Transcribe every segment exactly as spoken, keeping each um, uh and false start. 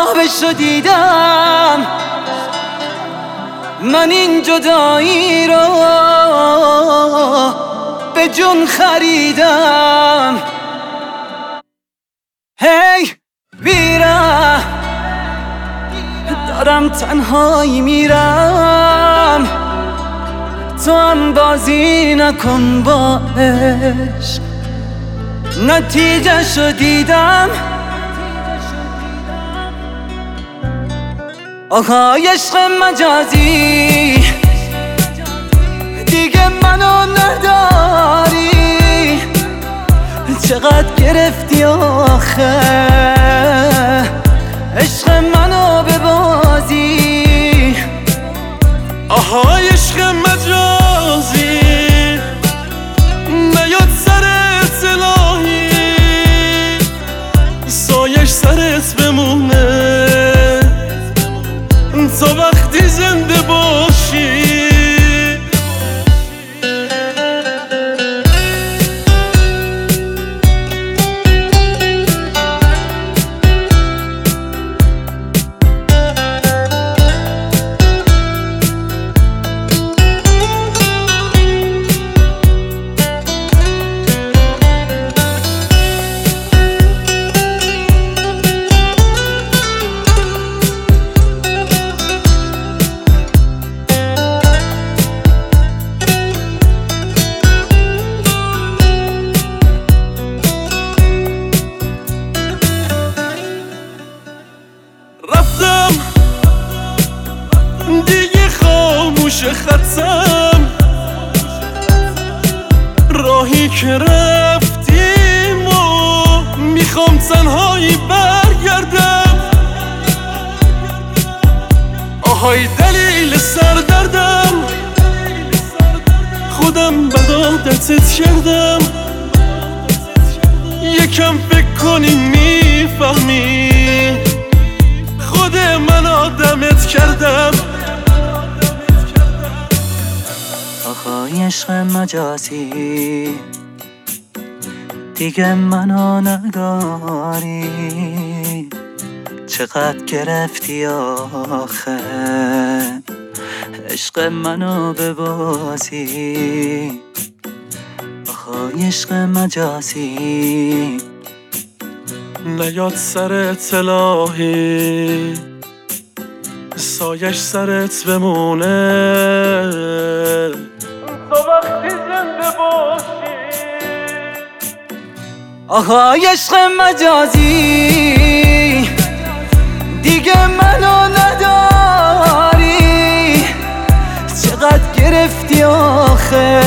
خوابشو دیدم، من این جدایی رو به جون خریدم. هی بیرم، دارم تنهایی میرم، تو هم بازی نکن با عشق. نتیجه شو دیدم، آهای عشق مجازی، دیگه منو نداری. چقدر گرفتی آخه عشق منو به بازی. آهای عشق مجازی، نیاد سرت الهی، سایش سرت بمونه تا وقتی زنده باشی. رفتم دیگه خاموش خطم، راهی که رفتیم و میخوام تنهایی برگردم. آهای دلیل سردردم، خودم بد عادتت کردم. یکم فکر کنی میفهمی خود من آدمت کردم. آخای عشق مجازی، دیگه منو نداری. چقدر گرفتی آخه عشق منو به بازی. آخای عشق مجازی، نیاد سرت الهی، سایش سرت بمونه تا وقتی زنده باشی. آهای عشق مجازی، دیگه منو نداری. چقدر گرفتی آخه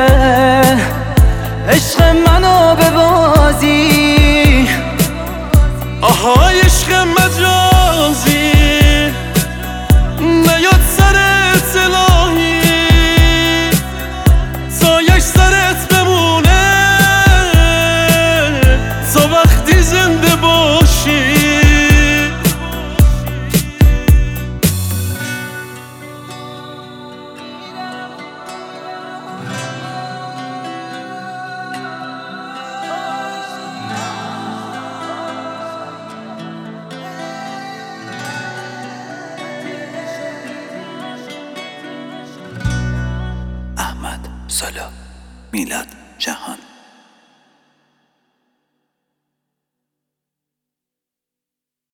عشق منو به بازی. آهای عشق مجازی، نیاد سرت الهی، سایش سرت بمونه تا وقتی زنده باشی. احمد سالا، میلاد جهان.